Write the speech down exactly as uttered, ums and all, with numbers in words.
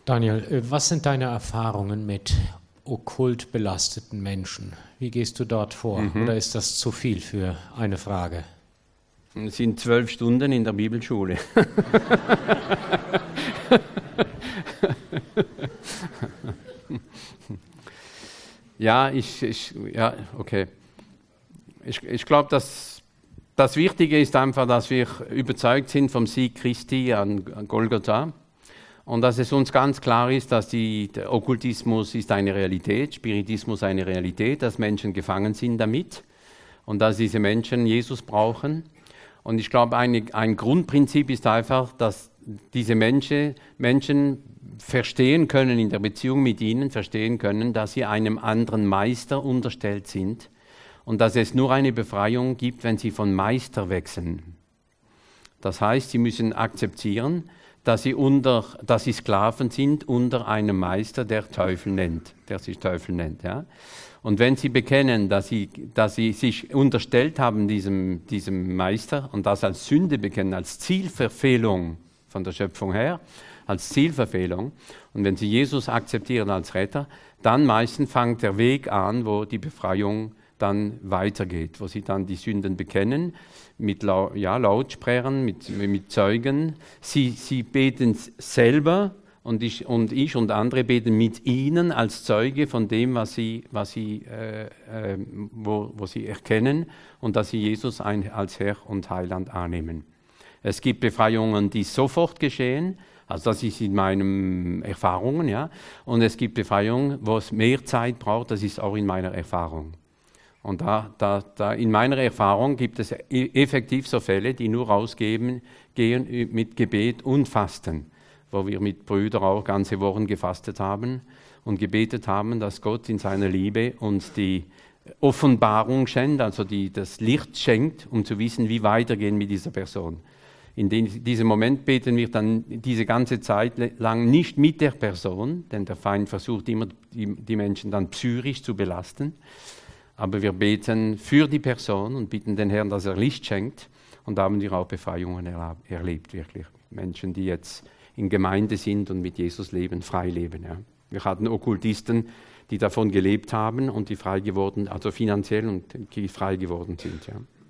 Daniel, äh, was sind deine Erfahrungen mit okkult belasteten Menschen? Wie gehst du dort vor? Mhm. Oder ist das zu viel für eine Frage? Es sind zwölf Stunden in der Bibelschule. ja, ich, ich, ja, okay. Ich, ich glaube, dass das Wichtige ist einfach, dass wir überzeugt sind vom Sieg Christi an, an Golgatha und dass es uns ganz klar ist, dass die, der Okkultismus ist eine Realität, Spiritismus eine Realität, dass Menschen gefangen sind damit und dass diese Menschen Jesus brauchen. Und ich glaube, eine, ein Grundprinzip ist einfach, dass diese Menschen, Menschen verstehen können, in der Beziehung mit ihnen verstehen können, dass sie einem anderen Meister unterstellt sind und dass es nur eine Befreiung gibt, wenn sie von Meister wechseln. Das heißt, sie müssen akzeptieren, dass sie, unter, dass sie Sklaven sind unter einem Meister, der Teufel nennt, der sich Teufel nennt. Ja? Und wenn sie bekennen, dass sie, dass sie sich unterstellt haben diesem, diesem Meister und das als Sünde bekennen, als Zielverfehlung von der Schöpfung her, als Zielverfehlung, und wenn sie Jesus akzeptieren als Retter, dann meistens fängt der Weg an, wo die Befreiung dann weitergeht, wo sie dann die Sünden bekennen, mit Lau ja, Lautsprechern, mit, mit Zeugen. Sie, sie beten selber und ich, und ich und andere beten mit ihnen als Zeuge von dem, was sie, was sie, äh, äh, wo, wo sie erkennen und dass sie Jesus ein, als Herr und Heiland annehmen. Es gibt Befreiungen, die sofort geschehen, also das ist in meinen Erfahrungen, ja, und es gibt Befreiungen, wo es mehr Zeit braucht, das ist auch in meiner Erfahrung. Und da, da, da in meiner Erfahrung gibt es effektiv so Fälle, die nur rausgehen gehen mit Gebet und Fasten, wo wir mit Brüdern auch ganze Wochen gefastet haben und gebetet haben, dass Gott in seiner Liebe uns die Offenbarung schenkt, also die, das Licht schenkt, um zu wissen, wie weitergehen mit dieser Person. In den, diesem Moment beten wir dann diese ganze Zeit lang nicht mit der Person, denn der Feind versucht immer, die, die Menschen dann psychisch zu belasten. Aber wir beten für die Person und bitten den Herrn, dass er Licht schenkt. Und da haben wir auch Befreiungen erlebt, wirklich. Menschen, die jetzt in Gemeinde sind und mit Jesus leben, frei leben. Ja. Wir hatten Okkultisten, die davon gelebt haben und die frei geworden, also finanziell und die frei geworden sind. Ja.